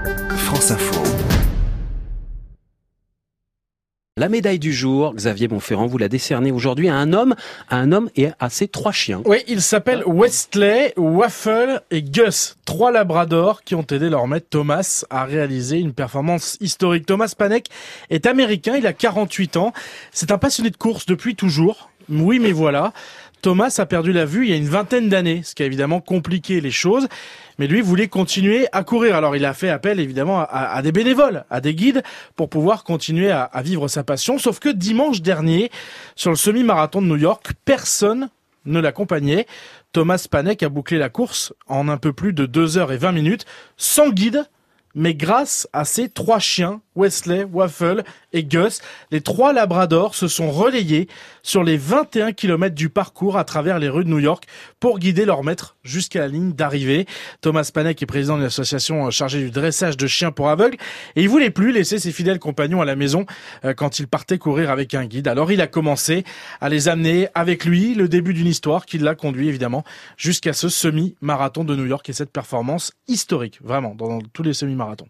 France Info. La médaille du jour, Xavier Bonferrand, vous la décernez aujourd'hui à un homme et à ses 3 chiens. Oui, ils s'appellent Wesley, Waffle et Gus. 3 labradors qui ont aidé leur maître Thomas à réaliser une performance historique. Thomas Panek est américain, il a 48 ans. C'est un passionné de course depuis toujours. Oui, mais voilà. Thomas a perdu la vue il y a une vingtaine d'années, ce qui a évidemment compliqué les choses. Mais lui voulait continuer à courir. Alors il a fait appel évidemment à des bénévoles, à des guides pour pouvoir continuer à vivre sa passion. Sauf que dimanche dernier, sur le semi-marathon de New York, personne ne l'accompagnait. Thomas Panek a bouclé la course en un peu plus de 2h20, sans guide, mais grâce à ses 3 chiens, Wesley, Waffle et Gus. Les 3 labradors se sont relayés sur les 21 km du parcours à travers les rues de New York pour guider leur maître jusqu'à la ligne d'arrivée. Thomas Panek est président d'une association chargée du dressage de chiens pour aveugles et il voulait plus laisser ses fidèles compagnons à la maison quand il partait courir avec un guide. Alors il a commencé à les amener avec lui, le début d'une histoire qui l'a conduit évidemment jusqu'à ce semi-marathon de New York et cette performance historique, vraiment, dans tous les semi-marathons.